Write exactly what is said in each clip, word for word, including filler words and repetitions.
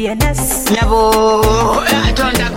D N S. Never. Turn that.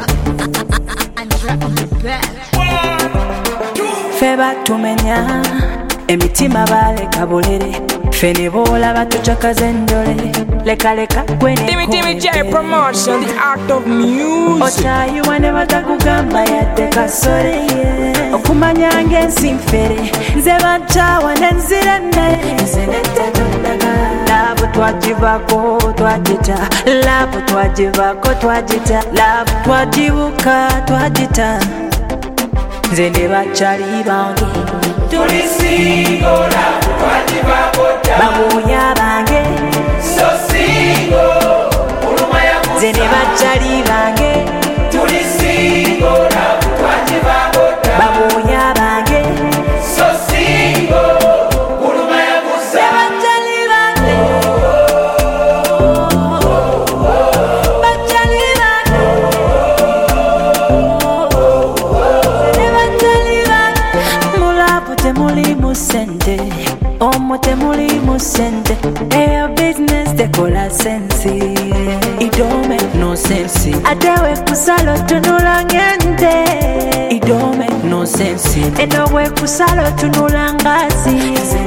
Feba tumenya emitima baleka bolere fene bola batuchakaze ndole leka leka kwene Timmy Timmy J promotion, the art of music. Ochayi wane batakugamba yadde kasore yeah. Okumanya ngensi mfere nze banchawa nenzire mmere nze nettatondaga labo twagivako twagita labo twagivako twagita labo twagibuka twagita nze ne bakyali bange tuli singo labo twagivako babuya bange so singo uluma yakusa nze ne bakyali bange tuli singo labo twagivako babuya bange so singo uluma yakusa bakyali bange bakyali bange nze ne bakyali bange mulapu temuli mu sente omo temuli mu sente eyo business tekola sensi it don't make no sense adewe kusalo tunula ngente it don't make no sense eno we kusalo tunula ngazi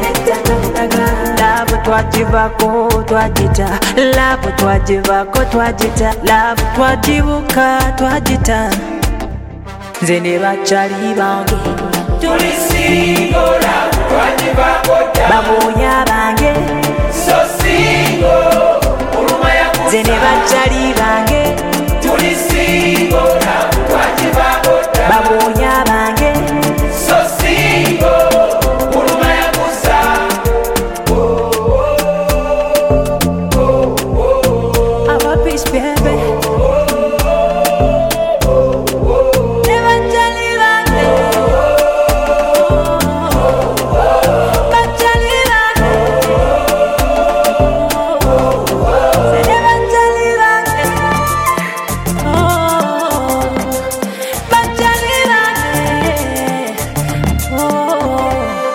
labo twagivako twagita labo twagivako twagita labo twagibuka twagita nze ne bakyali bange tuli singo labo twagivako babuya bange so singo uluma yakusa nze ne bakyali bange tuli singo labo twagivako babuya bange so singo uluma yakusa aba peace baby ne bakyali bange bakyali bange nze ne bakyali bange oh bakyali bange oh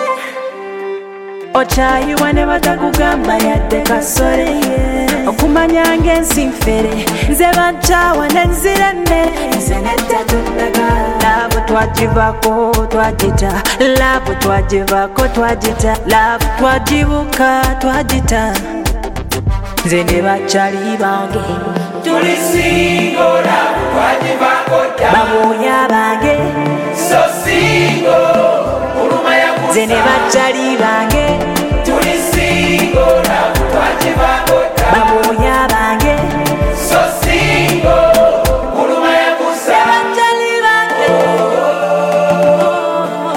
Ochayi wane batakugamba yadde kasore yeah. Okumanya ngensi mfere nze banchawa nenzire mmere nze nettatundaga labo twagivako twagita labo twagivako twagita labo twagibuka twagita nze ne bakyali bange tuli singo labo twagivako babuya bange so singo uluma yakusa nze ne bakyali bange tuli singo labo twagivako babuya bange so singo uluma yakusa bakyali bange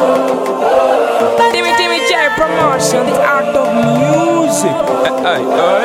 Timmy Timmy J promotion, the art of music. Hey, hey,